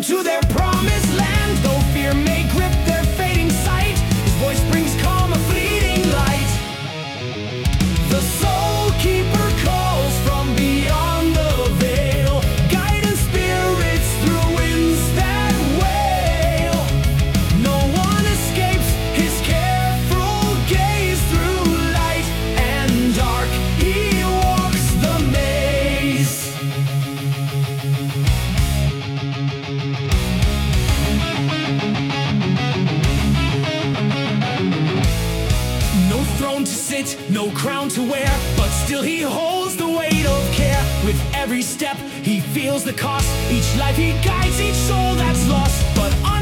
to their promised land. Though fear may grip their fading sight, his voice brings calm, a fleeting light. The soul keeper calls from beyond the veil, guiding spirits through winds that wail. No one escapes his careful gaze. Through light and dark he walks the maze. No throne to sit, no crown to wear, but still he holds the weight of care. With every step he feels the cost, each life he guides, each soul that's lost. But